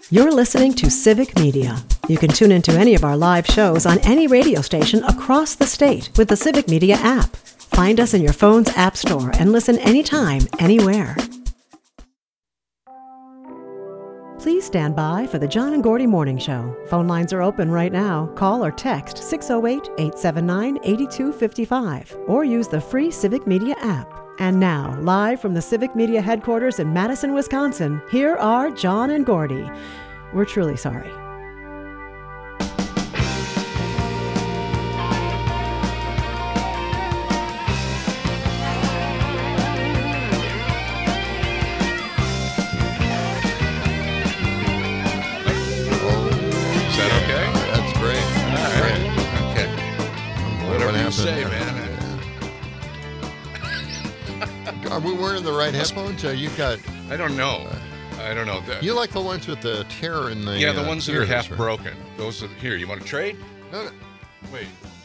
You're listening to Civic Media. You can tune into any of our live shows on any radio station across the state with the Civic Media app. Find us in your phone's app store and listen anytime, anywhere. Please stand by for the John and Gordy Morning Show. Phone lines are open right now. Call or text 608-879-8255 or use the free Civic Media app. And now, live from the Civic Media headquarters in Madison, Wisconsin, here are John and Gordy. We're truly sorry. Say, man. Are we wearing the right headphones? You've got. I don't know. You like the ones with the tear in the. Yeah, the ones that are half right? broken. Those are here. You want to trade? No. Wait.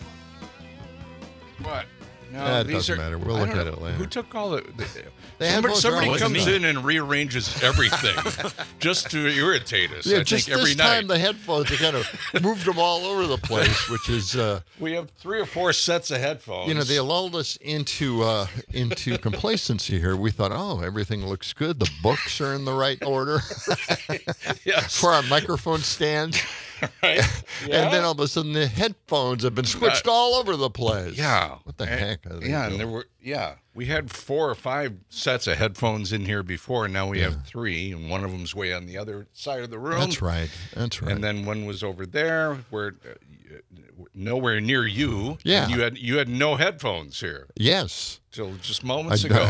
What? No, That doesn't matter. We'll look at it later. Who took all the somebody comes in and rearranges everything just to irritate us. Yeah, I just think every this night. time the headphones are kind of moved them all over the place, which is. We have 3 or 4 sets of headphones. You know, they lulled us into complacency here. We thought, everything looks good. The books are in the right order. Yes. For our microphone stands. Right? Yeah. And then all of a sudden the headphones have been switched all over the place. Yeah. What the heck are they and doing? we had 4 or 5 sets of headphones in here before, and now we have 3, and one of them's way on the other side of the room. That's right. And then one was over there, where nowhere near you. Yeah. And you had no headphones here. Yes. Till just moments ago.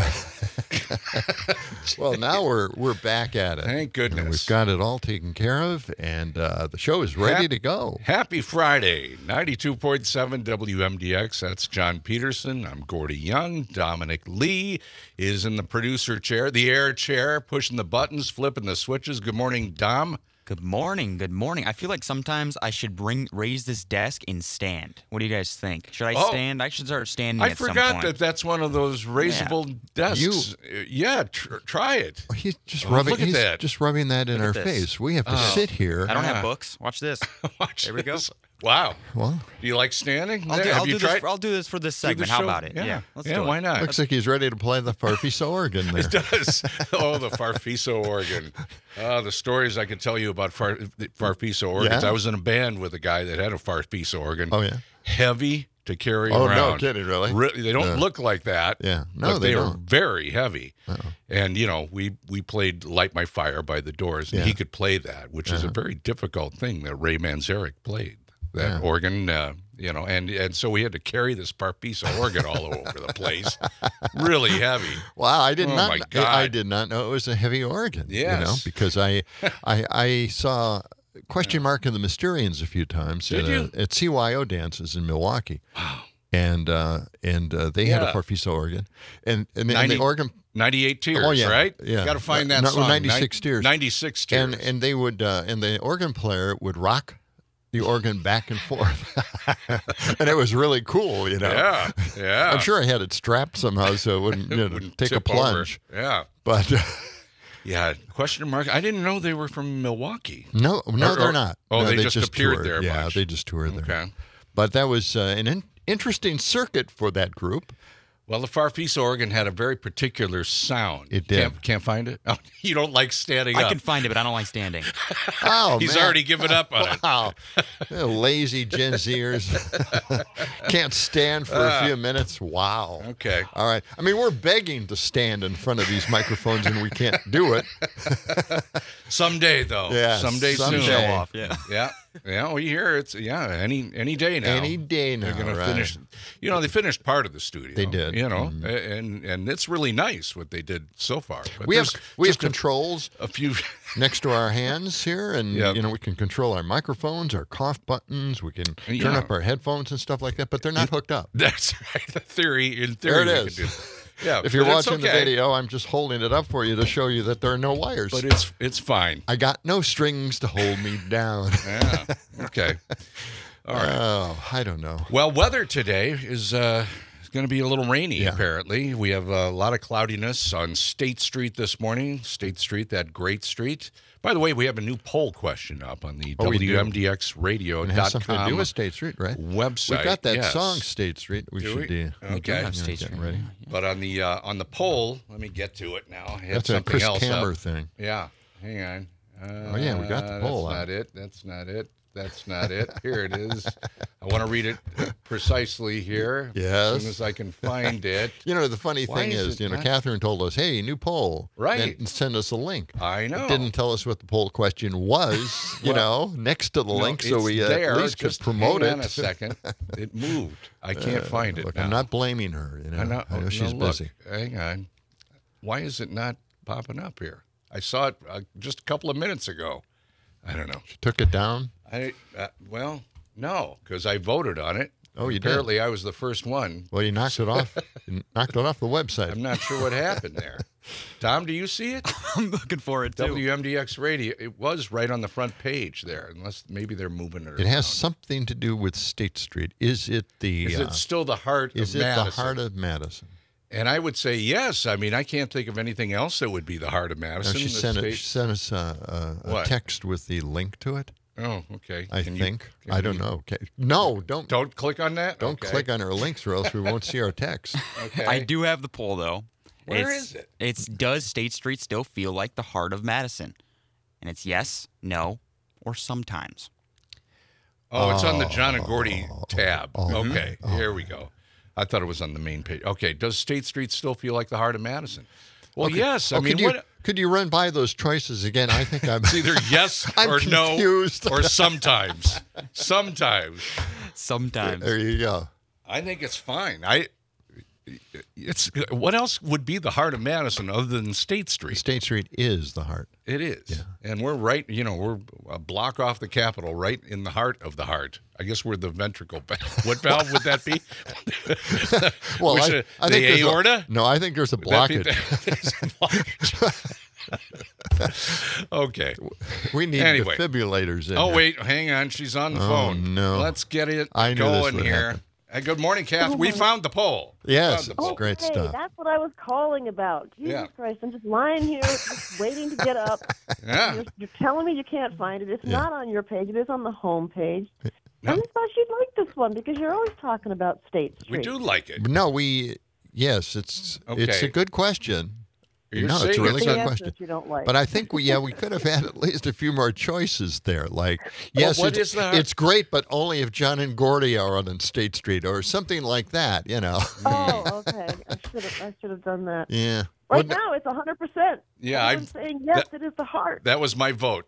Well, now we're back at it. Thank goodness. And we've got it all taken care of, and the show is ready to go. Happy Friday, 92.7 WMDX. That's John Peterson. I'm Gordy Young. Dominic Lee is in the producer chair, the air chair, pushing the buttons, flipping the switches. Good morning, Dom. Good morning. Good morning. I feel like sometimes I should raise this desk and stand. What do you guys think? Should I stand? I should start standing at some point. I forgot that's one of those raisable desks. Try it. He's just rubbing. Look at that. Just rubbing that in our face. We have to sit here. I don't have books. Watch this. There we go. Wow. Well, do you like standing? I'll do this for this segment. How about it? Yeah. Let's do it. Why not? Looks like he's ready to play the Farfisa organ there. It does. Oh, the Farfisa organ. The stories I could tell you about Farfisa organs. Yeah? I was in a band with a guy that had a Farfisa organ. Oh, yeah. Heavy to carry Oh, around. no kidding, really? They don't look like that. Yeah. No, but they are don't. very heavy. Uh-oh. And, we played Light My Fire by the Doors, and he could play that, which is a very difficult thing that Ray Manzarek played. That organ, and so we had to carry this Farfisa organ all over the place, really heavy. Wow, I did not. My God. I did not know it was a heavy organ. Yes. Because I saw Question Mark and the Mysterians a few times at CYO dances in Milwaukee. Wow. And they had a Farfisa organ, and the organ. 98 Tears, right? Yeah. You got to find that song. 96 Tears. 96 Tears. And they would, and the organ player would rock the organ back and forth. And it was really cool, Yeah. I'm sure I had it strapped somehow so it wouldn't take a plunge. Over. Yeah. But yeah, Question Mark. I didn't know they were from Milwaukee. No, they're not. Oh, no, they just appeared toured. there. Yeah, much. they just toured there. Okay. But that was an interesting circuit for that group. Well, the Farfisa organ had a very particular sound. It did. Can't find it? Oh, you don't like standing up. I can find it, but I don't like standing. Oh, He's man. already given up on it. Wow. Lazy Gen Zers. Can't stand for a few minutes. Wow. Okay. All right. I mean, we're begging to stand in front of these microphones, and we can't do it. Someday, though. Yeah. Someday soon. Show off. Yeah. Yeah. Yeah, we hear it's any day now. Any day now. They're going right. to finish. They finished part of the studio. They did. And it's really nice what they did so far. But We have controls a few next to our hands here, and we can control our microphones, our cough buttons. We can turn up our headphones and stuff like that, but they're not hooked up. That's right. In theory, there it we is. can do. Yeah, if you're watching the video, I'm just holding it up for you to show you that there are no wires. But it's fine. I got no strings to hold me down. Yeah. Okay. All right. Oh, I don't know. Well, weather today is going to be a little rainy, apparently. We have a lot of cloudiness on State Street this morning. State Street, that great street. By the way, we have a new poll question up on the WMDXradio.com. It has something to do with State Street, right? Website. We've got that song, State Street. We should do. Okay. State Street. Ready. But on the poll, let me get to it now. I had That's a something Chris else Camber up. thing. Yeah. Hang on. Oh, yeah, we got the poll That's up. not it. That's not it. That's not it. Here it is. I want to read it precisely here. Yes. As soon as I can find it. The funny thing is, Catherine told us, hey, new poll. Right. And send us a link. I know. It didn't tell us what the poll question was, next to the link, so we there. at least could promote hang it. on a second. It moved. I can't find it Look, now. I'm not blaming her. I know she's busy. Hang on. Why is it not popping up here? I saw it just a couple of minutes ago. I don't know. She took it down? Well, no, because I voted on it. Oh, you did? Apparently, I was the first one. Well, you knocked it off. You knocked it off the website. I'm not sure what happened there. Tom, do you see it? I'm looking for it, too. WMDX Radio. It was right on the front page there, unless maybe they're moving it around. It has something to do with State Street. Is it still the heart of Madison? Is it the heart of Madison? And I would say yes. I mean, I can't think of anything else that would be the heart of Madison. No, she sent us a text with the link to it. Oh, okay. I don't know. Okay. No, don't click on that. Don't click on our links, or else we won't see our text. Okay. I do have the poll though. Where is it? It's does State Street still feel like the heart of Madison? And it's yes, no, or sometimes. Oh, it's on the John and Gordy tab. Okay, here we go. I thought it was on the main page. Okay, does State Street still feel like the heart of Madison? Well, yes. I mean, could you run by those choices again? I think I'm it's either yes or confused. No, or sometimes. Sometimes. There you go. I think it's fine. It's what else would be the heart of Madison other than State Street? State Street is the heart. It is. Yeah. And we're right, we're a block off the Capitol, right in the heart of the heart. I guess we're the ventricle valve. What valve would that be? Well, I think the aorta? No, I think there's a blockage. Okay. We need defibrillators in Oh, here. wait. Hang on. She's on the phone. No. Let's get it going here. Happen. Good morning, Kath. We found the poll. Yes, it's great stuff. That's what I was calling about. Jesus Christ, I'm just lying here, just waiting to get up. Yeah. You're telling me you can't find it. It's not on your page. It is on the home page. No. I just thought you'd like this one because you're always talking about State Street. We do like it. No, it's a good question. You're no, it's a really good question. You don't like. But I think we could have had at least a few more choices there. Like, yes, it's great, but only if John and Gordy are on State Street or something like that, Oh, okay. I should have done that. Yeah. Right now, it's 100%. Yeah, I'm saying yes. It is the heart. That was my vote.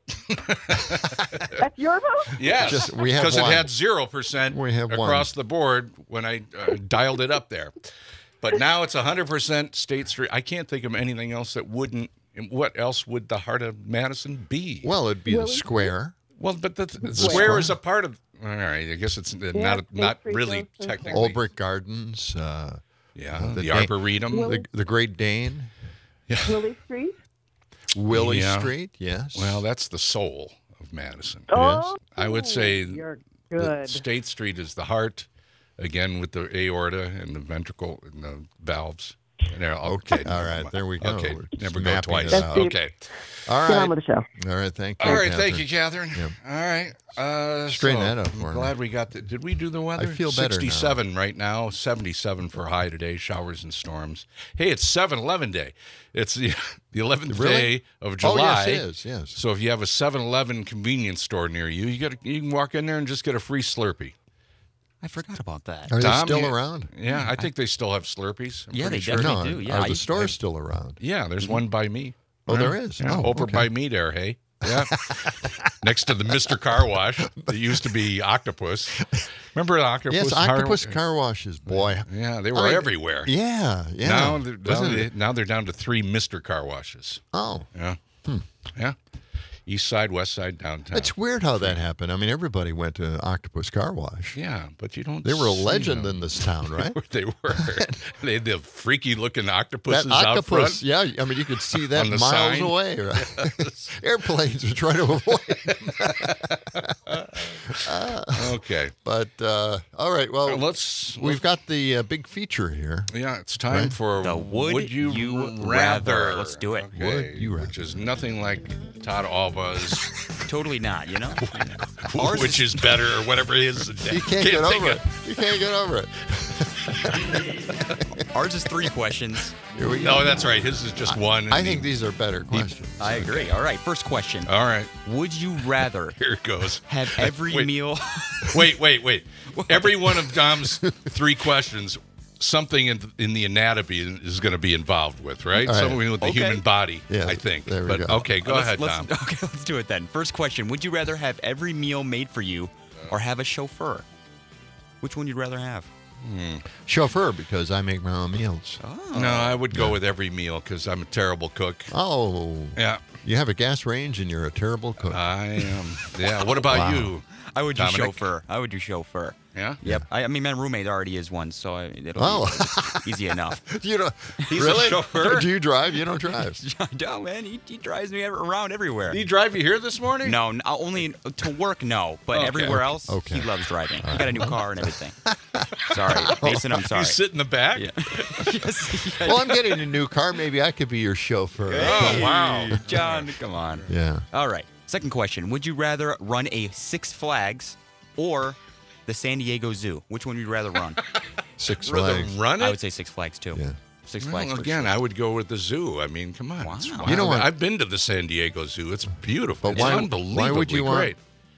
That's your vote? Yes, because it had 0% across the board when I dialed it up there. But now it's 100% State Street. I can't think of anything else that wouldn't. What else would the heart of Madison be? Well, it'd be the square. Well, but the square is a part of. All right, I guess it's not really technically. Old Brick Gardens. The Arboretum. The Great Dane. Yeah. Willie Street. Willie Street, yes. Well, that's the soul of Madison. Oh, yes. I would say you're good. State Street is the heart. Again, with the aorta and the ventricle and the valves. Okay. All right. There we go. Okay. We're Never go twice. Okay. All right. Get on with the show. All right. Thank you. All right. Catherine. Thank you, Catherine. Yep. All right. Straighten that up for me. Glad we got Did we do the weather? I feel better 67 now. right now. 77 for high today. Showers and storms. Hey, it's 7-Eleven day. It's the 11th day of July. Oh, yes, it is. Yes. So if you have a 7-Eleven convenience store near you, you can walk in there and just get a free Slurpee. I forgot about that. Are they still around? Yeah, I think they still have Slurpees. Yeah, they definitely do. Yeah, are the stores still around? Yeah, there's one by me. Oh, there is? Yeah, over by me there, hey? Yeah. Next to the Mr. Car Wash that used to be Octopus. Remember the Octopus? Yes, Octopus car washes, boy. Yeah, they were everywhere. Yeah. Now they're down to 3 Mr. Car Washes. Oh. Yeah. Yeah. East side, west side, downtown. It's weird how that happened. I mean, everybody went to Octopus Car Wash. Yeah, but you don't. They were a legend in this town, right? They were. They had the freaky-looking octopuses out front. Yeah, I mean, you could see that miles away. Right? Yes. Airplanes were trying to avoid them. Okay. But, all right, well, we've got the big feature here. Yeah, it's time for the Would You Rather. Let's do it. Okay, Would You Rather. Which is nothing like Todd Alba's. Totally not, you know? Which is better or whatever it is. You can't get over it. You can't get over it. Ours is 3 questions. Here we go. No, that's right. His is just one. I think these are better questions. I agree. All right, first question. All right. Would you rather Here it goes. have every meal... Wait. Every one of Dom's 3 questions, something in the anatomy is going to be involved with, right? Something with the human body, I think. There we go. Okay, go ahead, Dom. Okay, let's do it then. First question. Would you rather have every meal made for you or have a chauffeur? Which one you'd rather have? Chauffeur, because I make my own meals. Oh. No, I would go with every meal because I'm a terrible cook. Oh. Yeah. You have a gas range and you're a terrible cook. I am. Yeah. What about you? I would do Dominic? chauffeur. I would do chauffeur. Yeah? Yep. I mean, my roommate already is one, so it'll be easy enough. You know, He's really? a chauffeur? Do you drive? You don't drive. No, man. He drives me around everywhere. Did he drive you here this morning? No, only to work, no. But everywhere else, he loves driving. He got a new car and everything. Sorry. Mason, I'm sorry. You sit in the back? Yeah. Yes. Well, I'm getting a new car. Maybe I could be your chauffeur. Oh, wow. John, come on. Yeah. All right. Second question. Would you rather run a Six Flags or the San Diego Zoo? Which one would you rather run? Six Rather Flags. run it? I would say Six Flags, too. Yeah. Six Flags. for Again, sure. I would go with the zoo. I mean, come on. Wow. It's You wild. know what? I've been to the San Diego Zoo. It's beautiful. But It's unbelievably why would you great.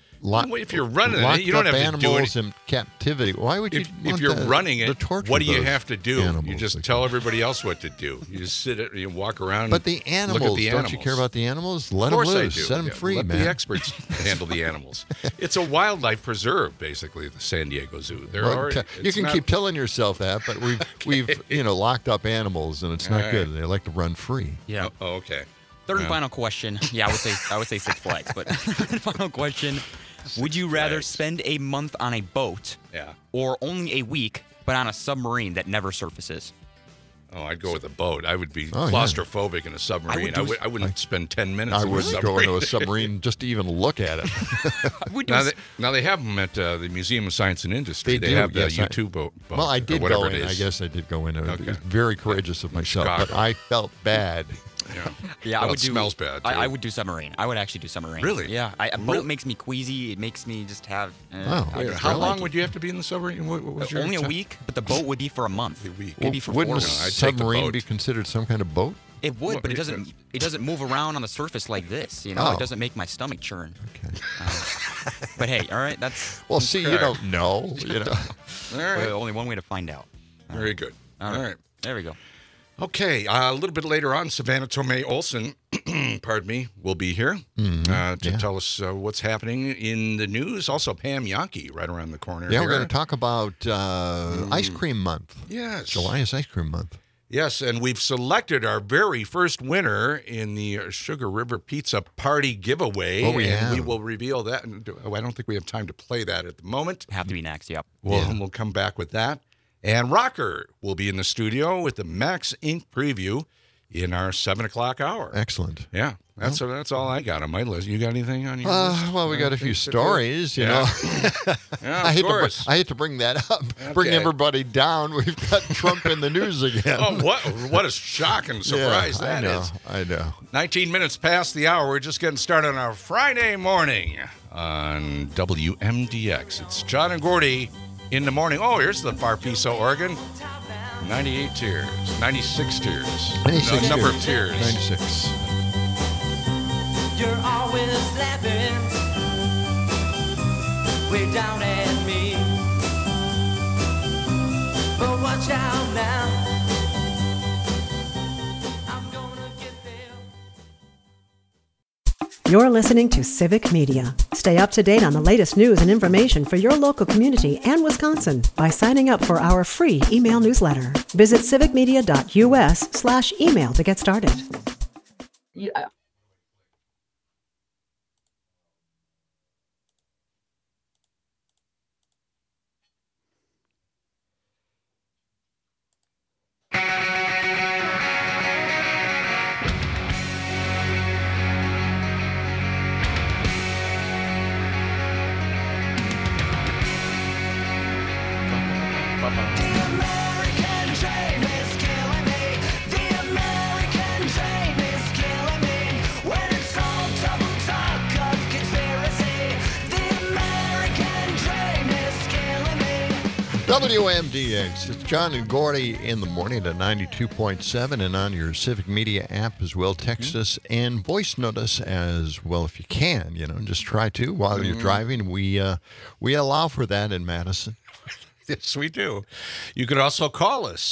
If you're running it, you don't have to do animals it. in captivity. Why would you? If you're running it, torture what do you those have to do? animals? You just tell everybody else what to do. You just sit it, you walk around. But the animals, look at the don't animals. you care about the animals? Let Of them course I loose. do. Set them Yeah, free, let man. the experts handle the animals. It's a wildlife preserve, basically, the San Diego Zoo. You can keep telling yourself that, but we've locked up animals, and it's not All good. right. They like to run free. Yeah. Oh, okay. Third and final question. Yeah, I would say Six Flags, but third and final question. Would you rather Flags. spend a month on a boat or only a week but on a submarine that never surfaces? Oh, I'd go with a boat. I would be Oh, yeah. claustrophobic in a submarine. I wouldn't spend 10 minutes I in a wouldn't submarine. go into a submarine just to even look at it. Now they have them at the Museum of Science and Industry. They They do, have the yes, U-2 boat. Well, I did or whatever go it in. I is. guess I did go in. Okay. It was very courageous of myself, but Chicago. I felt bad. Yeah, Well, I would it smells bad, too. I would do submarine. I would actually do submarine. Really? Yeah. A boat makes me queasy. It makes me just have. Wait, How long would you have to be in the submarine? What was your Only a time? week, but the boat would be for a month. A week. Maybe for Wouldn't 4 a months. I'd take the submarine boat. be considered some kind of boat? It would, Well, but it doesn't move around on the surface like this. You know, Oh. it doesn't make my stomach churn. Okay. But hey, all right, that's Well, see, you don't know. You know. All right. only one way to find out. Very good. All right. There we go. Okay, a little bit later on, Savannah Tomei Olson, pardon me, will be here to tell us what's happening in the news. Also, Pam Yankee right around the corner. Yeah, here. we're going to talk about Ice Cream Month. Yes. July is Ice Cream Month. Yes, and we've selected our very first winner in the Sugar River Pizza Party giveaway. Oh, we and have. we will reveal that. I don't think we have time to play that at the moment. Have to be next. Yep. We'll come back with that. And Rocker will be in the studio with the Max Inc. preview in our 7 o'clock hour. Excellent. Yeah, that's all I got on my list. You got anything on your list? Well, we got a few stories, you know. Yeah, of course. I hate to bring that up, bring Okay. everybody down. We've got Trump in the news again. Oh, what a shocking surprise that is. I know. 19 minutes past the hour. We're just getting started on our Friday morning on WMDX. It's John and Gordy in the morning. Oh, here's the Farpiso organ. 98 tears. 96 tears. 96 Number of years. tears. 96. You're always laughing way down at me. But watch out now. I'm gonna get there. You're listening to Civic Media. Stay up to date on the latest news and information for your local community and Wisconsin by signing up for our free email newsletter. Visit civicmedia.us/email to get started. Yeah. WMDX. It's John and Gordy in the morning at 92.7 and on your Civic Media app as well. Text us and voice note us as well if you can. Just try to while you're driving. We allow for that in Madison. Yes, we do. You could also call us,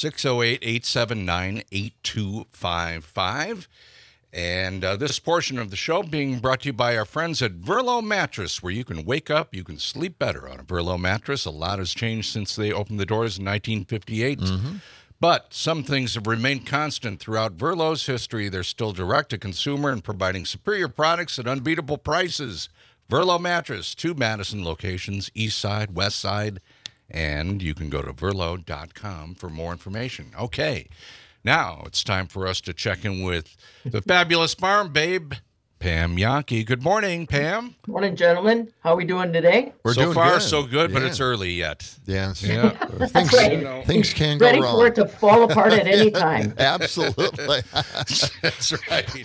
608-879-8255. And this portion of the show being brought to you by our friends at Verlo Mattress, where you can wake up, you can sleep better on a Verlo mattress. A lot has changed since they opened the doors in 1958. But some things have remained constant throughout Verlo's history. They're still direct-to-consumer and providing superior products at unbeatable prices. Verlo Mattress, 2 Madison locations, East Side, West Side, and you can go to verlo.com for more information. Okay. Now it's time for us to check in with the fabulous farm babe, Pam Yankee. Good morning, Pam. Morning, gentlemen. How are we doing today? We're so doing far, good. so good, but it's early yet. Yes. Yeah. Things can go Ready wrong. for it to fall apart at any time. Absolutely. That's right.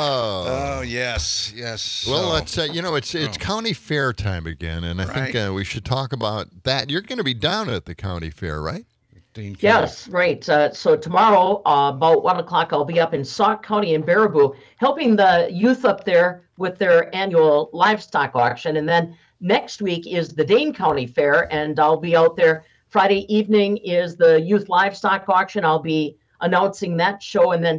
Oh, yes. Well, it's county fair time again, and I think we should talk about that. You're going to be down at the county fair, right? Yes, right. So tomorrow, about 1 o'clock, I'll be up in Sauk County in Baraboo, helping the youth up there with their annual livestock auction. And then next week is the Dane County Fair, and I'll be out there. Friday evening is the youth livestock auction. I'll be announcing that show. And then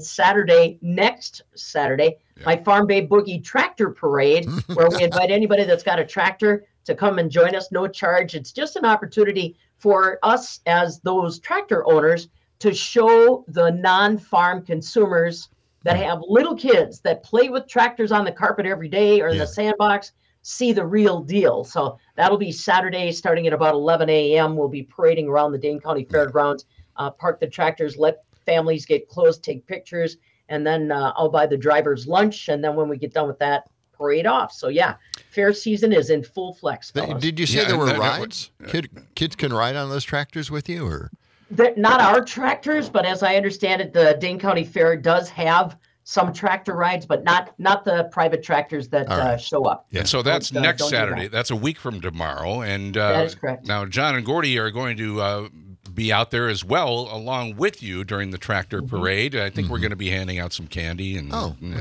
next Saturday, my Farm Babe Boogie Tractor Parade, where we invite anybody that's got a tractor to come and join us, no charge. It's just an opportunity for us as those tractor owners to show the non-farm consumers that have little kids that play with tractors on the carpet every day or in the sandbox, see the real deal. So that'll be Saturday starting at about 11 a.m. We'll be parading around the Dane County Fairgrounds, park the tractors, let families get close, take pictures, and then I'll buy the driver's lunch. And then when we get done with that, parade off. So fair season is in full flex, fellas. Did you say there were rides? Kids can ride on those tractors with you, or not our tractors, but as I understand it, the Dane County Fair does have some tractor rides, but not the private tractors that show up. Yeah. So that's next Saturday. That's a week from tomorrow, and that is correct. Now John and Gordy are going to be out there as well, along with you during the tractor parade. I think we're going to be handing out some candy and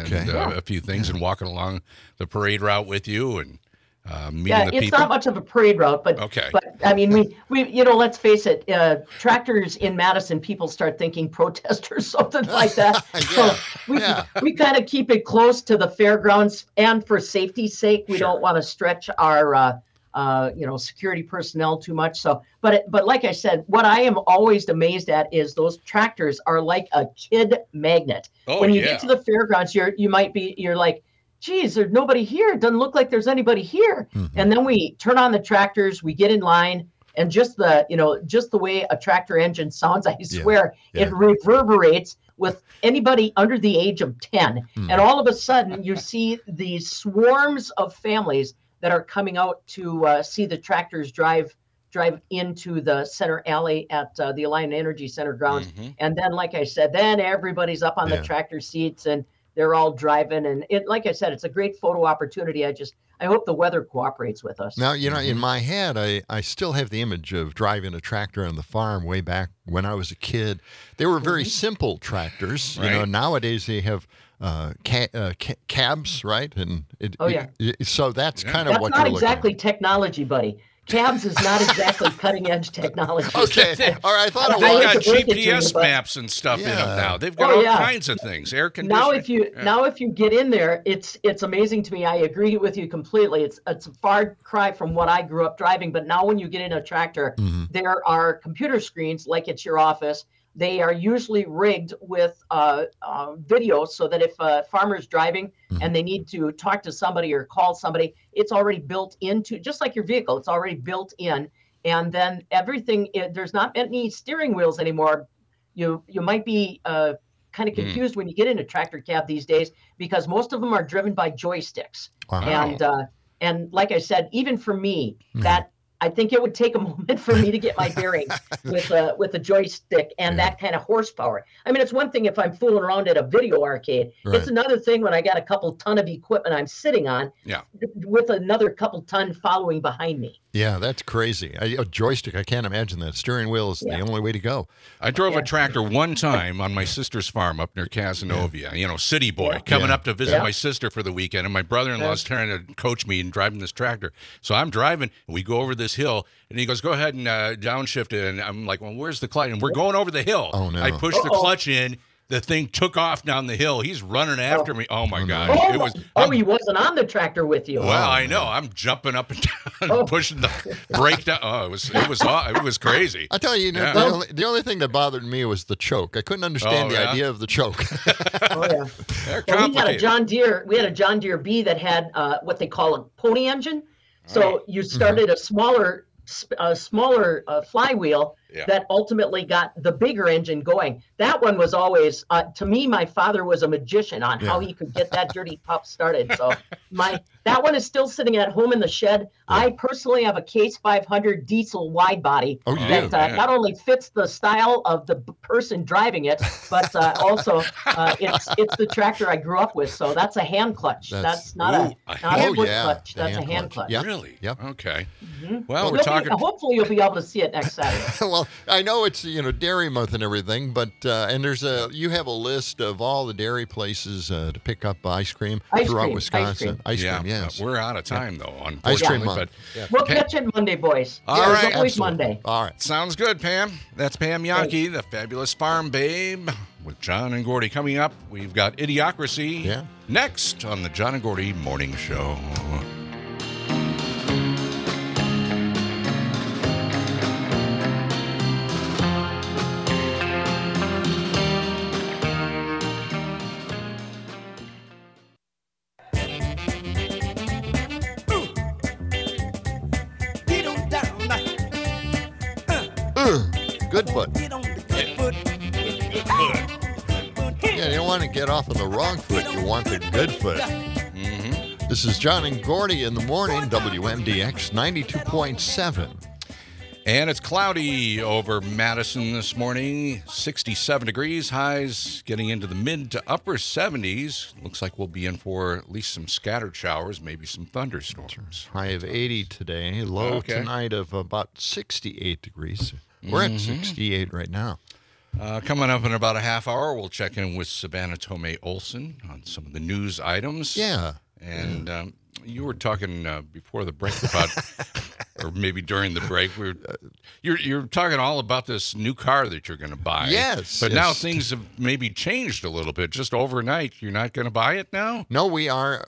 a few things and walking along the parade route with you and meeting the people. It's not much of a parade route, but I mean, we let's face it, tractors in Madison, people start thinking protest or something like that. So we kind of keep it close to the fairgrounds, and for safety's sake, we don't want to stretch our security personnel too much. So, but like I said, what I am always amazed at is those tractors are like a kid magnet. When you get to the fairgrounds, you're like, geez, there's nobody here. It doesn't look like there's anybody here. And then we turn on the tractors, we get in line, and just the way a tractor engine sounds, I swear, it reverberates with anybody under the age of 10. And all of a sudden, you see these swarms of families that are coming out to see the tractors drive into the center alley at the Alliant Energy Center grounds. And then, like I said, then everybody's up on the tractor seats and they're all driving. And like I said, it's a great photo opportunity. I hope the weather cooperates with us. Now, in my head, I still have the image of driving a tractor on the farm way back when I was a kid. They were very simple tractors. Right. Nowadays they have cabs, right? And so that's kind of what you're looking at. That's not exactly technology, buddy. Cabs is not exactly cutting edge technology. Okay, all right. I thought they've got GPS maps and stuff in them now. They've got all kinds of things. Air conditioning. Now, if you get in there, it's amazing to me. I agree with you completely. It's a far cry from what I grew up driving. But now, when you get in a tractor, there are computer screens like it's your office. They are usually rigged with video so that if a farmer's driving and they need to talk to somebody or call somebody, it's already built into, just like your vehicle, it's already built in. And then everything, there's not any steering wheels anymore. You might be kind of confused when you get in a tractor cab these days because most of them are driven by joysticks. Wow. And like I said, even for me, that I think it would take a moment for me to get my bearings with a joystick and that kind of horsepower. I mean, it's one thing if I'm fooling around at a video arcade. Right. It's another thing when I got a couple ton of equipment I'm sitting on with another couple ton following behind me. Yeah, that's crazy. A joystick, I can't imagine that. Steering wheel is the only way to go. I drove a tractor one time on my sister's farm up near Cazenovia. You know, city boy coming up to visit my sister for the weekend, and my brother-in-law's trying to coach me in driving this tractor. So I'm driving, and we go over this hill, and he goes, "Go ahead and downshift it." And I'm like, "Well, where's the clutch?" And we're going over the hill. Oh no! I pushed the clutch in. The thing took off down the hill. He's running after me. Oh my God! He wasn't on the tractor with you. Well, I know. I'm jumping up and down, pushing the brake down. Oh, it was crazy. I tell you, the only thing that bothered me was the choke. I couldn't understand the idea of the choke. They're complicated. We had a John Deere B that had what they call a pony engine. So you started a smaller flywheel that ultimately got the bigger engine going. That one was always, to me, my father was a magician on how he could get that dirty pup started. So that one is still sitting at home in the shed. I personally have a Case 500 diesel wide body that not only fits the style of the person driving it, but also it's the tractor I grew up with. So that's a hand clutch. That's not a foot clutch. That's a hand clutch. Yep. Really? Yep. Okay. Mm-hmm. Well, we're talking. Hopefully, you'll be able to see it next Saturday. Well, I know it's Dairy Month and everything, but and you have a list of all the dairy places to pick up ice cream throughout Wisconsin. Ice cream, yes. We're out of time though. Ice cream month. We'll catch it Monday, boys. All right, it's always Monday. All right, sounds good, Pam. That's Pam Yankee, the fabulous farm babe. With John and Gordy coming up, we've got Idiocracy next on the John and Gordy Morning Show. Good foot. Yeah, you don't want to get off on the wrong foot. You want the good foot. Mm-hmm. This is John and Gordy in the morning, WMDX 92.7. And it's cloudy over Madison this morning, 67 degrees, highs getting into the mid to upper 70s. Looks like we'll be in for at least some scattered showers, maybe some thunderstorms. High of 80 today, low tonight of about 68 degrees. We're at 68 right now. Coming up in about a half hour, we'll check in with Savannah Tomei Olson on some of the news items. Yeah. And you were talking before the break about, or maybe during the break, you're talking all about this new car that you're going to buy. Yes. But now things have maybe changed a little bit. Just overnight, you're not going to buy it now? No, we are.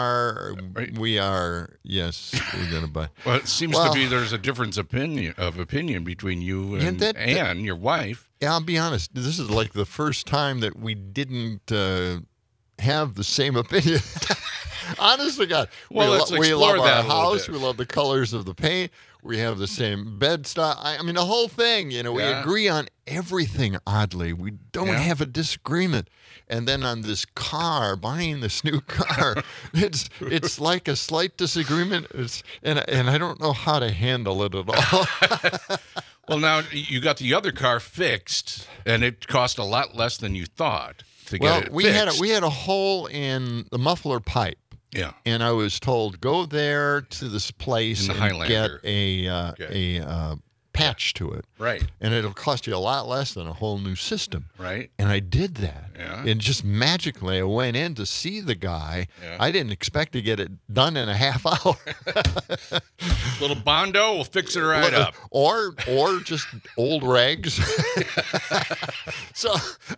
Yes, we're going to buy. Well, it seems to be there's a difference of opinion between you and your wife. Yeah, I'll be honest. This is like the first time that we didn't have the same opinion. Honest to God. Well, we love our house. We love the colors of the paint. We have the same bed style. I mean, the whole thing, we agree on everything, oddly. We don't have a disagreement. And then on this car, buying this new car, it's like a slight disagreement. And I don't know how to handle it at all. Well, now you got the other car fixed, and it cost a lot less than you thought to get it fixed. We had a hole in the muffler pipe. Yeah. And I was told, go there to this place and get a patch to it. Right. And it'll cost you a lot less than a whole new system. Right. And I did that. Yeah. And just magically, I went in to see the guy. Yeah. I didn't expect to get it done in a half hour. Little Bondo will fix it right up. Or just old rags. So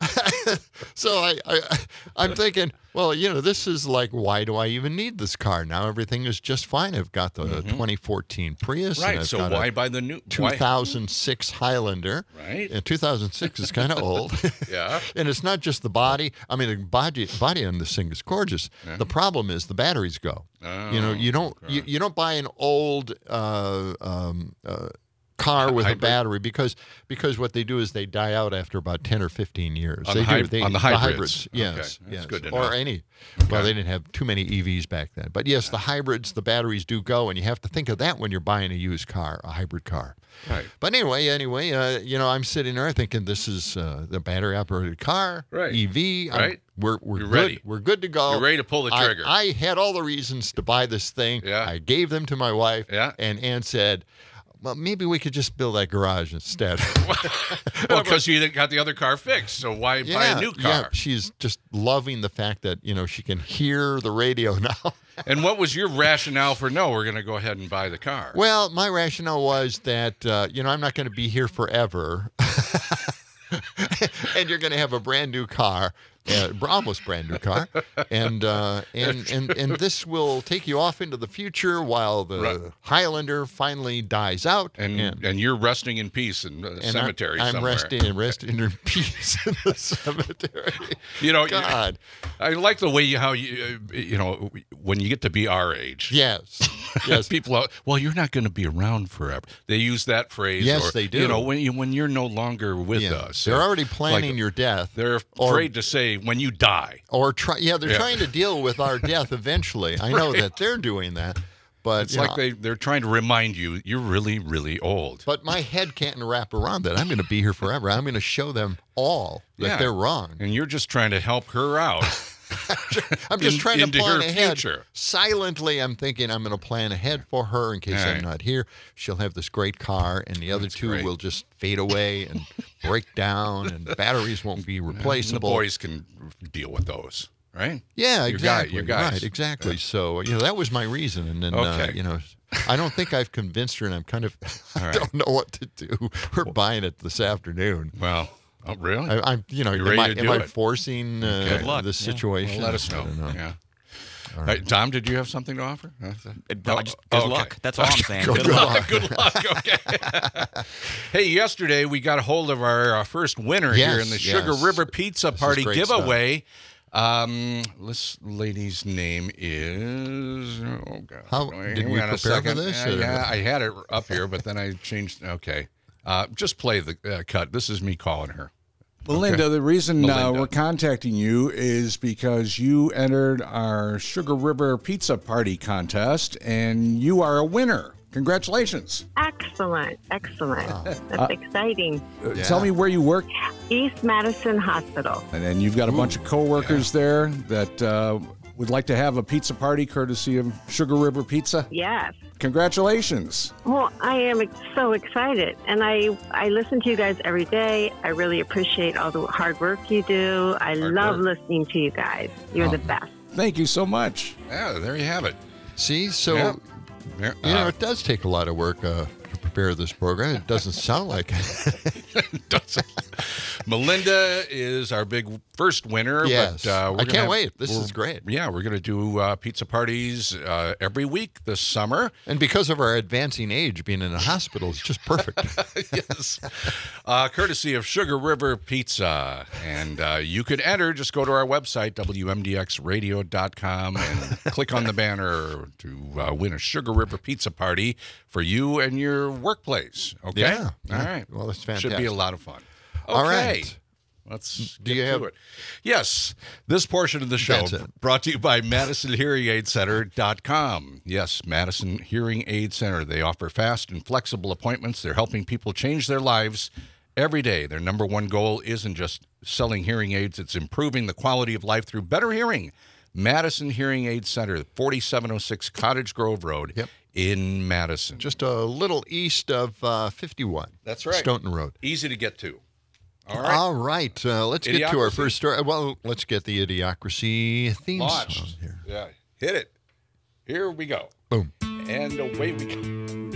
I'm thinking, well, this is like, why do I even need this car? Now everything is just fine. I've got the 2014 Prius. Right, so why buy the new 2006 Highlander? Right. And 2006 is kind of old. Yeah. And it's not just the body. I mean, the body on this thing is gorgeous. Yeah. The problem is the batteries go. Oh, you don't buy an old car with a battery because what they do is they die out after about 10 or 15 years. On the hybrids. Yes, okay. yes. Good to know. Or any. Okay. Well, they didn't have too many EVs back then. But yes, the hybrids, the batteries do go, and you have to think of that when you're buying a used car, a hybrid car. Right. But anyway, I'm sitting there thinking this is the battery-operated car, right. EV. Right. We're good. Ready. We're good to go. You're ready to pull the trigger. I had all the reasons to buy this thing. Yeah. I gave them to my wife. Yeah. And Ann said, well, maybe we could just build that garage instead. Well, because you got the other car fixed, so why buy a new car? Yeah, she's just loving the fact that, she can hear the radio now. And what was your rationale for, no, we're going to go ahead and buy the car? Well, my rationale was that, I'm not going to be here forever. And you're going to have a brand new car, almost brand new car, and this will take you off into the future while the Highlander finally dies out, and you're resting in peace in the cemetery I'm somewhere. resting in peace in the cemetery. God, I like the way how you when you get to be our age. Yes. People, well, you're not going to be around forever. They use that phrase. Yes, they do. When you're no longer with us. They're already planning your death. They're afraid to say when you die. Or they're trying to deal with our death eventually. I know that they're doing that. But it's like they're trying to remind you you're really, really old. But my head can't wrap around that. I'm going to be here forever. I'm going to show them all that they're wrong. And you're just trying to help her out. I'm just trying to plan ahead. Future. Silently, I'm thinking I'm going to plan ahead for her in case I'm not here. She'll have this great car, and the other two will just fade away and break down, and the batteries won't be replaceable. And the boys can deal with those, right? Yeah, exactly. Your guys. Right, exactly. So, that was my reason. And then, I don't think I've convinced her, and I'm kind of, I don't know what to do. We're buying it this afternoon. Well. Oh, really? I'm, am I forcing this situation? Well, let us know. Yeah. All right. Tom, did you have something to offer? Good luck. That's all I'm saying. Good luck. Good luck. Okay. Hey, yesterday we got a hold of our first winner here in the Sugar River Pizza Party giveaway. This lady's name is. Oh God. Did we prepare for this? Yeah, I had it up here, but then I changed. Okay. Just play the cut. This is me calling her. Melinda, the reason we're contacting you is because you entered our Sugar River Pizza Party contest, and you are a winner. Congratulations. Excellent. Wow. That's exciting. Tell me where you work. East Madison Hospital. And then you've got a bunch of coworkers there that would like to have a pizza party courtesy of Sugar River Pizza? Yes. Congratulations. Well, I am so excited. And I listen to you guys every day. I really appreciate all the hard work you do. I love listening to you guys. You're the best. Thank you so much. Yeah, there you have it. See, so, it does take a lot of work to prepare this program. It doesn't sound like it. It doesn't. Melinda is our big first winner. Yes. But, I can't wait. This is great. Yeah, we're going to do pizza parties every week this summer. And because of our advancing age, being in a hospital is just perfect. Yes. Courtesy of Sugar River Pizza. And you can enter. Just go to our website, WMDXradio.com, and click on the banner to win a Sugar River Pizza Party for you and your workplace. Okay? Yeah. All right. Well, that's fantastic. Should be a lot of fun. Okay. All right. Let's get to it. Yes, this portion of the show brought to you by MadisonHearingAidCenter.com. Yes, Madison Hearing Aid Center. They offer fast and flexible appointments. They're helping people change their lives every day. Their number one goal isn't just selling hearing aids, it's improving the quality of life through better hearing. Madison Hearing Aid Center, 4706 Cottage Grove Road in Madison. Just a little east of 51. That's right. Stoughton Road. Easy to get to. All right. Let's get to our first story. Well, let's get the Idiocracy theme song here. Yeah, hit it. Here we go. Boom. And away we go.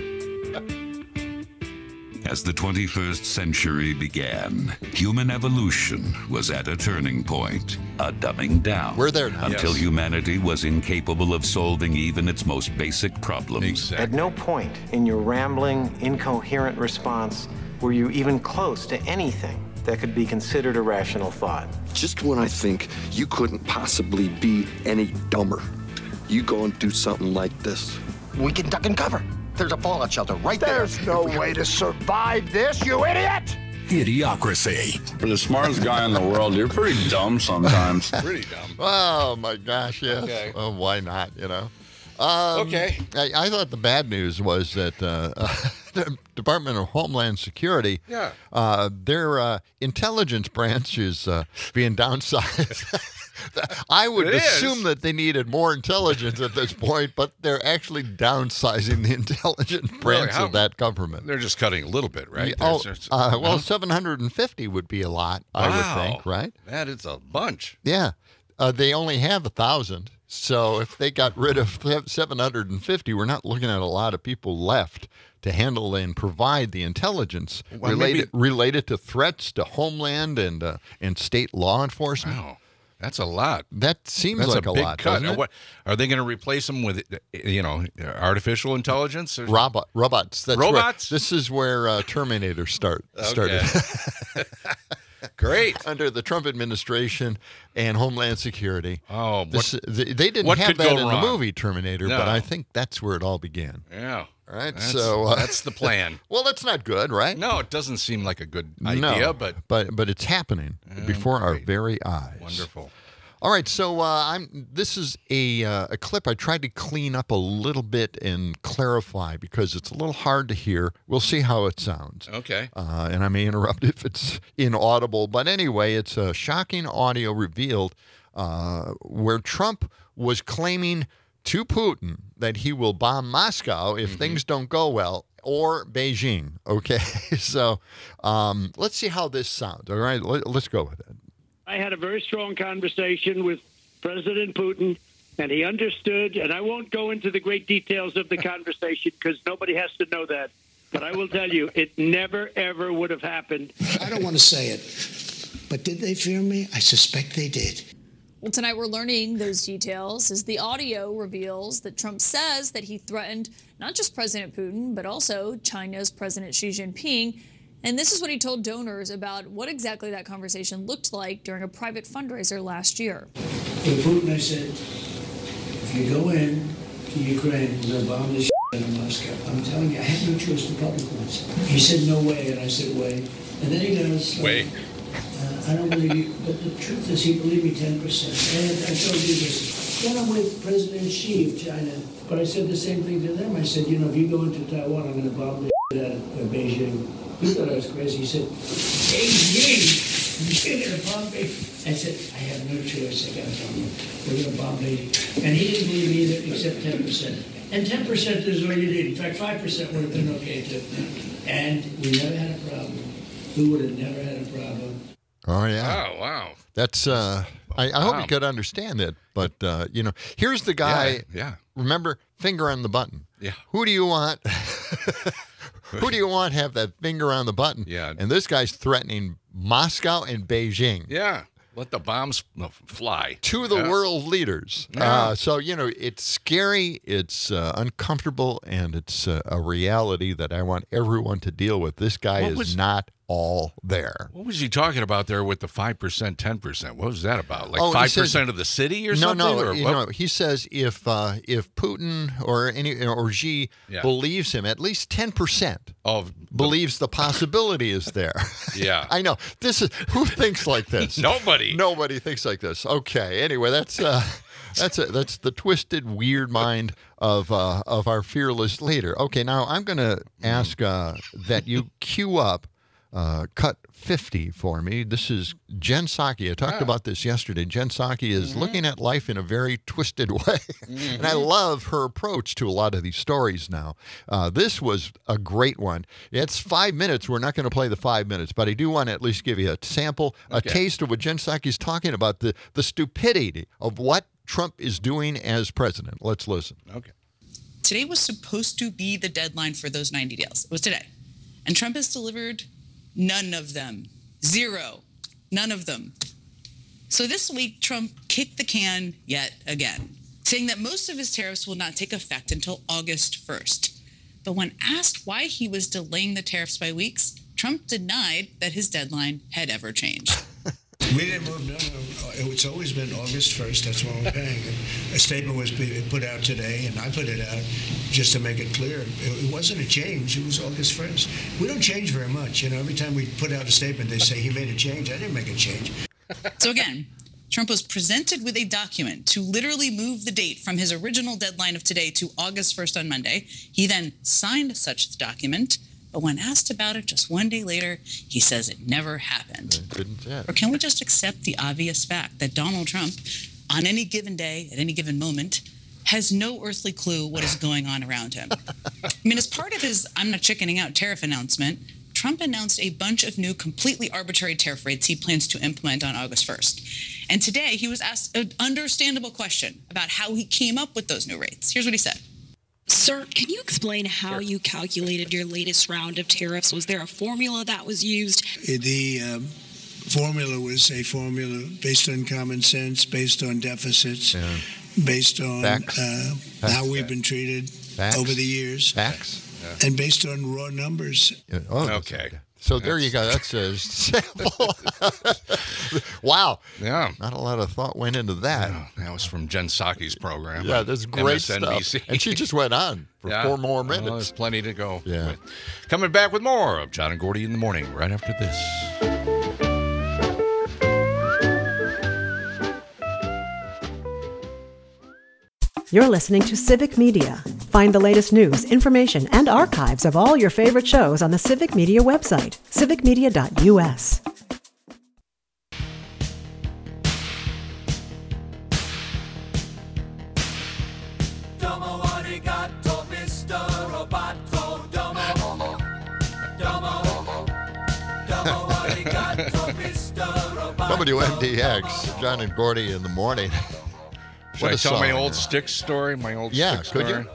As the 21st century began, human evolution was at a turning point, a dumbing down. We're there now. Until humanity was incapable of solving even its most basic problems. Exactly. At no point in your rambling, incoherent response were you even close to anything that could be considered a rational thought. Just when I think you couldn't possibly be any dumber, you go and do something like this. We can duck and cover. There's a fallout shelter right there. There's no way to survive this, you idiot! Idiocracy. For the smartest guy in the world, you're pretty dumb sometimes. Pretty dumb. Oh, my gosh, yes. Okay. Well, why not, Okay. I thought the bad news was that the Department of Homeland Security, their intelligence branch is being downsized. I would assume that they needed more intelligence at this point, but they're actually downsizing the intelligence branch of that government. They're just cutting a little bit, right? Well, 750 would be a lot, I would think, right? That is a bunch. Yeah. They only have 1,000. So if they got rid of 750, we're not looking at a lot of people left to handle and provide the intelligence related to threats to homeland and state law enforcement. Wow. That's a lot. That seems like a big lot, cut. doesn't it? What, are they going to replace them with, artificial intelligence? Robots. That's robots? This is where Terminator started. Great. Under the Trump administration and Homeland Security. Oh, they didn't have that in the movie Terminator, but I think that's where it all began. Yeah. All right. That's the plan. Well, that's not good, right? No, it doesn't seem like a good idea, but it's happening before our very eyes. Wonderful. All right, so this is a clip I tried to clean up a little bit and clarify because it's a little hard to hear. We'll see how it sounds. Okay. And I may interrupt if it's inaudible. But anyway, it's a shocking audio revealed where Trump was claiming to Putin that he will bomb Moscow if things don't go well, or Beijing. Okay, so let's see how this sounds. All right, let's go with it. I had a very strong conversation with President Putin, and he understood, and I won't go into the great details of the conversation because nobody has to know that. But I will tell you, it never, ever would have happened. I don't want to say it, but did they fear me? I suspect they did. Well, tonight we're learning those details as the audio reveals that Trump says that he threatened not just President Putin, but also China's President Xi Jinping. And this is what he told donors about what exactly that conversation looked like during a private fundraiser last year. To Putin, I said, if you go in to Ukraine, we're going to bomb the shit out of Moscow. I'm telling you, I have no choice, the public wants. He said, no way, and I said, way. And then he goes, way. I don't believe you, but the truth is he believed me 10%. And I told you this, then I'm with President Xi of China. But I said the same thing to them. I said, if you go into Taiwan, I'm going to bomb the shit out of Beijing. He thought I was crazy. He said, Beijing, you're going to bomb Beijing. I said, I have no choice. I got to bomb them. We're going to bomb Beijing. And he didn't believe me either, except 10%. And 10% is all you need. In fact, 5% would have been okay, too. And we never had a problem. We would have never had a problem. Oh, yeah. Oh, wow. That's, I hope you could understand it. But, here's the guy. Yeah. Remember, finger on the button. Yeah. Who do you want? Who do you want have that finger on the button? Yeah. And this guy's threatening Moscow and Beijing. Yeah. Let the bombs fly. To the world leaders. Yeah. So, it's scary, it's uncomfortable, and it's a reality that I want everyone to deal with. This guy is not all there. What was he talking about there with the 5%, 10%? What was that about? Like 5% of the city or something? No, he says if Putin or Xi believes him, at least 10% believes the possibility is there. Yeah. I know. Who thinks like this? Nobody. Nobody thinks like this. Okay. Anyway, that's the twisted, weird mind of our fearless leader. Okay, now I'm going to ask that you cue up cut 50 for me. This is Jen Psaki. I talked about this yesterday. Jen Psaki is looking at life in a very twisted way, and I love her approach to a lot of these stories now. This was a great one. It's 5 minutes. We're not going to play the 5 minutes, but I do want to at least give you a sample, a taste of what Jen Psaki is talking about, the stupidity of what Trump is doing as president. Let's listen. Okay. Today was supposed to be the deadline for those 90 deals. It was today. And Trump has delivered none of them. Zero. None of them. So this week, Trump kicked the can yet again, saying that most of his tariffs will not take effect until August 1st. But when asked why he was delaying the tariffs by weeks, Trump denied that his deadline had ever changed. We didn't move, no. It's always been August 1st. That's when we're paying. A statement was put out today, and I put it out just to make it clear. It wasn't a change. It was August 1st. We don't change very much. Every time we put out a statement, they say he made a change. I didn't make a change. So again, Trump was presented with a document to literally move the date from his original deadline of today to August 1st on Monday. He then signed such document. But when asked about it just one day later, he says it never happened. Or can we just accept the obvious fact that Donald Trump, on any given day, at any given moment, has no earthly clue what is going on around him? I mean, as part of his I'm not chickening out tariff announcement, Trump announced a bunch of new completely arbitrary tariff rates he plans to implement on August 1st. And today he was asked an understandable question about how he came up with those new rates. Here's what he said. Sir, can you explain how you calculated your latest round of tariffs? Was there a formula that was used? The formula was a formula based on common sense, based on deficits, based on how we've been treated over the years, and based on raw numbers. Okay. So there you go. That's a sample. Wow. Yeah. Not a lot of thought went into that. Yeah, that was from Jen Psaki's program. Yeah, that's great MSNBC. stuff. And she just went on for 4 more minutes. Well, there's plenty to go. Yeah. Coming back with more of John and Gordy in the morning right after this. You're listening to Civic Media. Find the latest news, information, and archives of all your favorite shows on the Civic Media website, civicmedia.us. Domo arigato, Mr. Roboto. Domo. Domo arigato, Mr. Roboto. WMDX, John and Gordy in the morning. Should I tell my old Styx story? My old Styx story? Could you?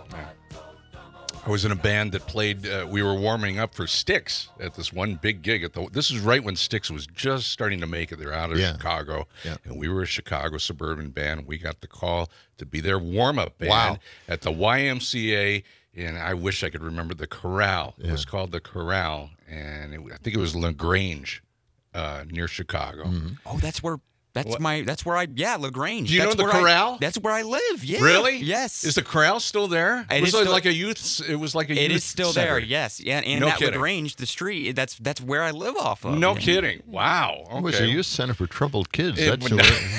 I was in a band that played, we were warming up for Styx at this one big gig. This is right when Styx was just starting to make it. They're out of Chicago. Yeah. And we were a Chicago suburban band. We got the call to be their warm-up band at the YMCA, and I wish I could remember the Corral. It was called the Corral, and I think it was LaGrange near Chicago. Mm-hmm. Oh, that's where LaGrange. Do you know the Corral? That's where I live. Yeah. Really? Yes. Is the Corral still there? It was like a youth. It was like a youth. It is still center. there. Yes. Yeah. And that LaGrange, the street. That's where I live off of. No kidding. Wow. Okay. It was a youth center for troubled kids. That's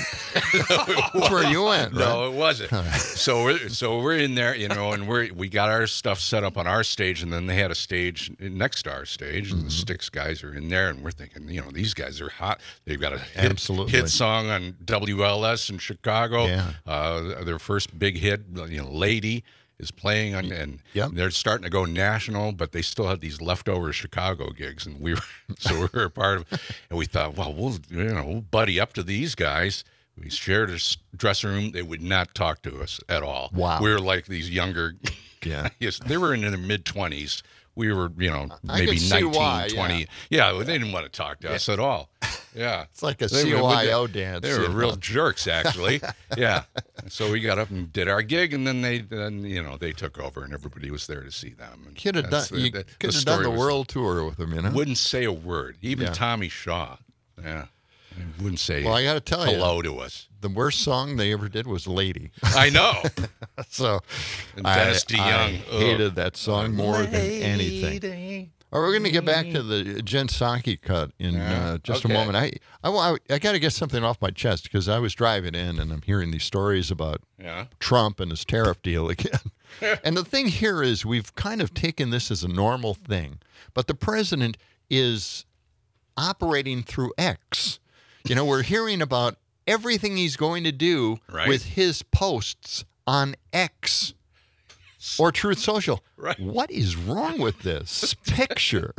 where you went. Right? No, it wasn't. So we're in there, and we got our stuff set up on our stage, and then they had a stage next to our stage, and the Styx guys are in there, and we're thinking, these guys are hot. They've got a hit song on WLS in Chicago. Yeah. Their first big hit, Lady, is playing on, and they're starting to go national, but they still have these leftover Chicago gigs, and we were a part of it. And we thought, well, we'll buddy up to these guys. We shared a dressing room. They would not talk to us at all. Wow. We were like these younger guys. They were in their mid-20s. We were, maybe 19, 20. Yeah, they didn't want to talk to us at all. Yeah. It's like a CYO dance. They were real jerks, actually. Yeah. So we got up and did our gig, and then they took over, and everybody was there to see them. And could have done the world tour with them, Wouldn't say a word. Even Tommy Shaw. Yeah. Wouldn't say I got to tell hello to us. The worst song they ever did was Lady. I know. So Dennis DeYoung. I hated that song more than anything. All right, we're going to get back to the Jen Psaki cut in just a moment. I got to get something off my chest because I was driving in and I'm hearing these stories about Trump and his tariff deal again. And the thing here is we've kind of taken this as a normal thing, but the president is operating through X. We're hearing about everything he's going to do with his posts on X or Truth Social. Right. What is wrong with this picture?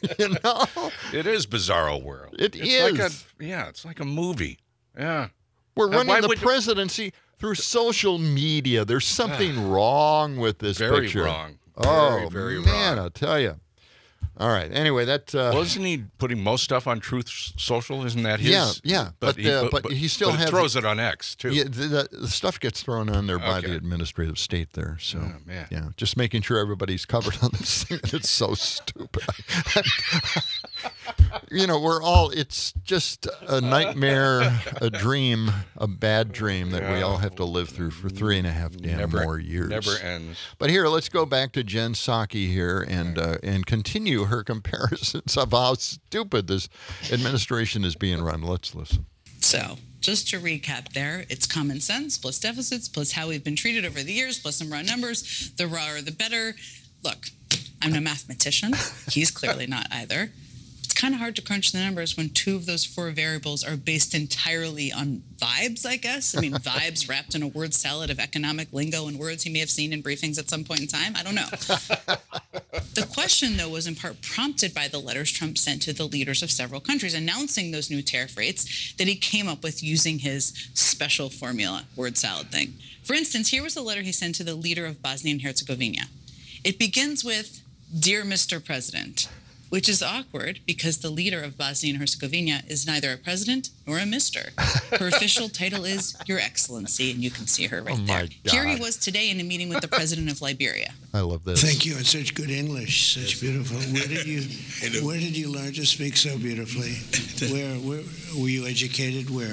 It is Bizarro World. It's is. It's like a movie. Yeah. We're running the presidency through social media. There's something wrong with this picture. Very wrong. Very man, wrong. I'll tell you. All right. Anyway, that wasn't he putting most stuff on Truth Social? Isn't that his? Yeah. But he still throws it on X too. Yeah, the stuff gets thrown on there by the administrative state there. So just making sure everybody's covered on this thing. It's so stupid. it's just a nightmare, a dream, a bad dream that we all have to live through for 3.5 more years. Never ends. But here, let's go back to Jen Psaki here and continue her comparisons of how stupid this administration is being run. Let's listen. So, just to recap there, it's common sense plus deficits plus how we've been treated over the years plus some raw numbers. The rawer, the better. Look, I'm no mathematician. He's clearly not either. It's kind of hard to crunch the numbers when 2 of those 4 variables are based entirely on vibes, I guess. I mean, vibes wrapped in a word salad of economic lingo and words he may have seen in briefings at some point in time. I don't know. The question, though, was in part prompted by the letters Trump sent to the leaders of several countries announcing those new tariff rates that he came up with using his special formula, word salad thing. For instance, here was the letter he sent to the leader of Bosnia and Herzegovina. It begins with, "Dear Mr. President," which is awkward because the leader of Bosnia and Herzegovina is neither a president nor a mister. Her official title is Your Excellency, and you can see her right there. God. Here he was today in a meeting with the president of Liberia. I love this. Thank you. It's such good English, such beautiful. Where did you learn to speak so beautifully? Where were you educated? Where?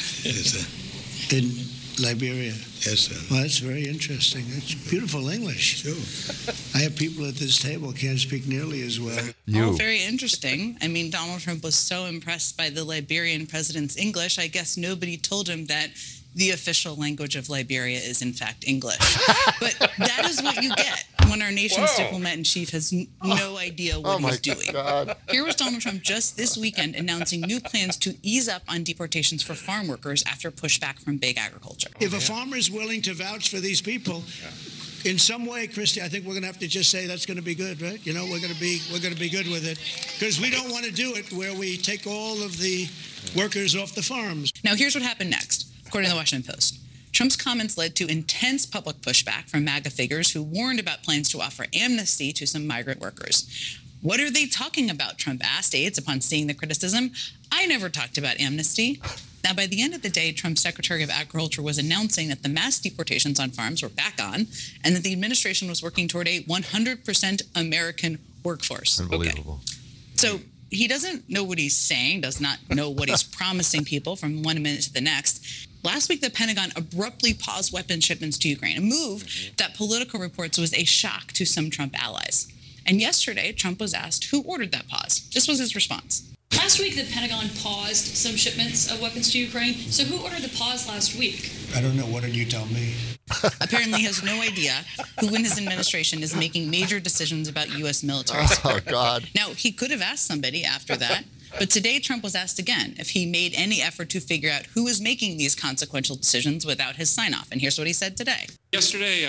In Liberia. Yes, sir. Well, that's very interesting. It's beautiful English. Sure. I have people at this table can't speak nearly as well. All very interesting. I mean, Donald Trump was so impressed by the Liberian president's English, I guess nobody told him that the official language of Liberia is, in fact, English. But that is what you get when our nation's diplomat-in-chief has no idea what he's doing. God. Here was Donald Trump just this weekend announcing new plans to ease up on deportations for farm workers after pushback from big agriculture. If a farmer is willing to vouch for these people, in some way, Christy, I think we're going to have to just say that's going to be good, right? You know, we're going to be good with it, because we don't want to do it where we take all of the workers off the farms. Now, here's what happened next. According to the Washington Post, Trump's comments led to intense public pushback from MAGA figures who warned about plans to offer amnesty to some migrant workers. What are they talking about? Trump asked aides upon seeing the criticism. I never talked about amnesty. Now, by the end of the day, Trump's Secretary of Agriculture was announcing that the mass deportations on farms were back on and that the administration was working toward a 100% American workforce. Unbelievable. Okay. So he doesn't know what he's saying, does not know what he's promising people from one minute to the next. Last week, the Pentagon abruptly paused weapons shipments to Ukraine, a move that Politico reports was a shock to some Trump allies. And yesterday, Trump was asked who ordered that pause. This was his response. Last week, the Pentagon paused some shipments of weapons to Ukraine. So who ordered the pause last week? I don't know. What did you tell me? Apparently he has no idea who in his administration is making major decisions about U.S. military support. Oh, God. Now, he could have asked somebody after that. But today, Trump was asked again if he made any effort to figure out who is making these consequential decisions without his sign-off. And here's what he said today. Yesterday,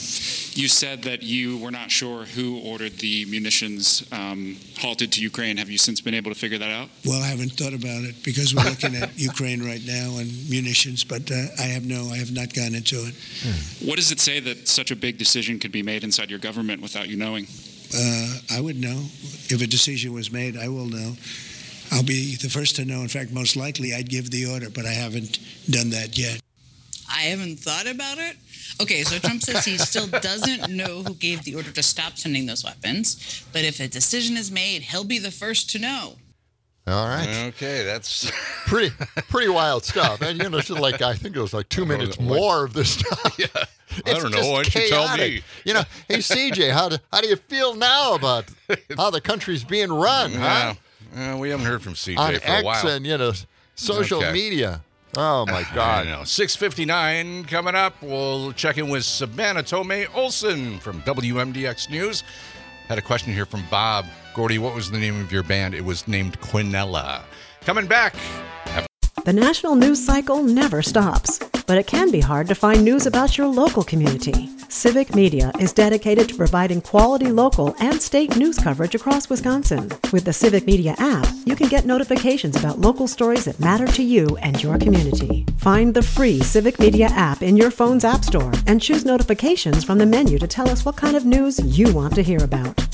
you said that you were not sure who ordered the munitions halted to Ukraine. Have you since been able to figure that out? Well, I haven't thought about it because we're looking at Ukraine right now and munitions, but I have not gone into it. What does it say that such a big decision could be made inside your government without you knowing? I would know. If a decision was made, I will know. I'll be the first to know. In fact, most likely I'd give the order, but I haven't done that yet. I haven't thought about it? Okay, so Trump says he still doesn't know who gave the order to stop sending those weapons, but if a decision is made, he'll be the first to know. All right. Okay, that's pretty wild stuff. And I think it was like 2 minutes more of this stuff. Yeah. I don't know. Why don't you tell me? Hey, CJ, how do you feel now about how the country's being run? Yeah. We haven't heard from CJ on for a while. X and social media. Oh my God! 6:59 coming up. We'll check in with Savannah Tomei Olson from WMDX News. Had a question here from Bob. Gordy, what was the name of your band? It was named Quinella. Coming back. The national news cycle never stops, but it can be hard to find news about your local community. Civic Media is dedicated to providing quality local and state news coverage across Wisconsin. With the Civic Media app, you can get notifications about local stories that matter to you and your community. Find the free Civic Media app in your phone's app store and choose notifications from the menu to tell us what kind of news you want to hear about.